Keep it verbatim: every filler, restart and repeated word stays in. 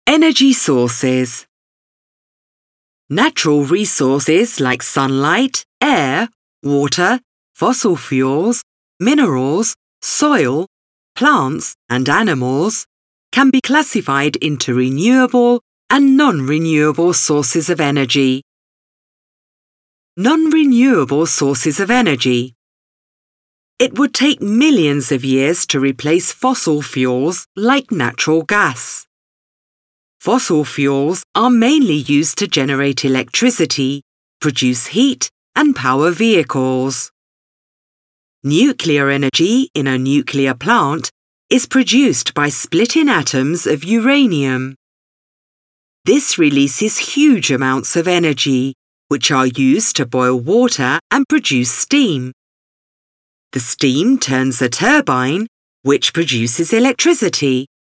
Energy sources. Natural resources like sunlight, air, water, fossil fuels, minerals, soil, plants and animals can be classified into renewable and non-renewable sources of energy. Non-renewable sources of energy. It would take millions of years to replace fossil fuels like natural gas. Fossil fuels are mainly used to generate electricity, produce heat and power vehicles. Nuclear energy in a nuclear plant is produced by splitting atoms of uranium. This releases huge amounts of energy, which are used to boil water and produce steam. The steam turns a turbine, which produces electricity.